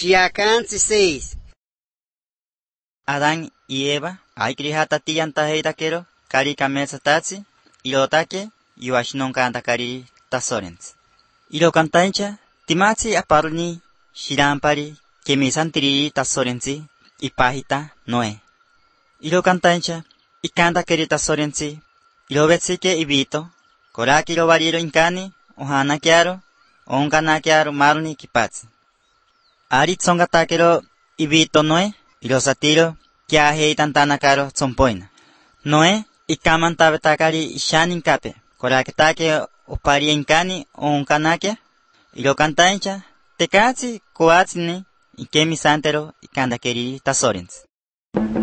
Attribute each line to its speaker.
Speaker 1: Shiakansi 6.
Speaker 2: Adán y Eva, aikrihatatiyan taheidakero, kari kametsatatsi, ilotake, yuashinon kari tasorens. Ilokantancha, timatsi aparni, shirampari, kemisantiri tasorensi, ipahita Noé. Ilokantancha, ikantakeri tasorensi, ilobetsike ibito, koraki ilobariro inkani, ohanakiaro, onkanakiaro marni kipatsi. Aritsongatakero ibito Noé, ilosatiro, kia heitantanakaro tsompoina. Noé, ikamantabetakari ishaninkape, koraketake oparia inkani onkanakia, ilokantancha, tekatsi koatsini, ikemisantero ikandakeri tasorens.